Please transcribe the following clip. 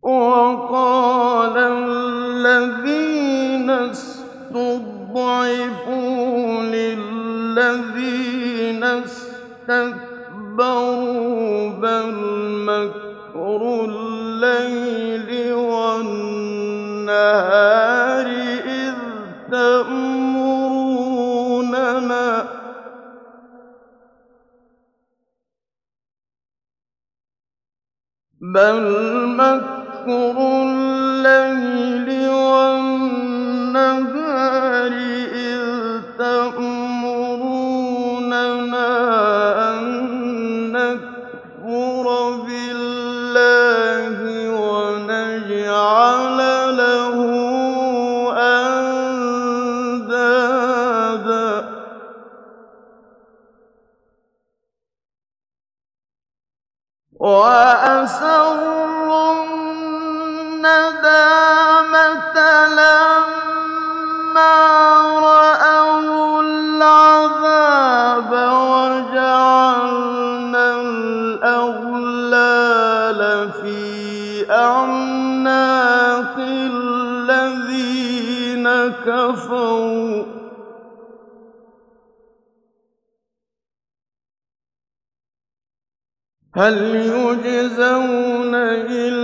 وَقَالَ الَّذِينَ اسْتُضْعِفُوا لِلَّذِينَ اسْتَكْبَرُوا بَلْ مَكْرُ اللَّيْلِ وَالنَّهَارِ إِذْ تَأْمُرُونَنَا أَن نَّكْفُرَ بِاللَّهِ وَنَجْعَلَ لَهُ أَندَادًا ۚ وَأَسَرُّوا النَّدَامَةَ لَمَّا رَأَوُا الْعَذَابَ وَجَعَلْنَا الْأَغْلَالَ فِي أَعْنَاقِ الَّذِينَ كَفَرُوا هَلْ يُجْزَوْنَ إِلَّا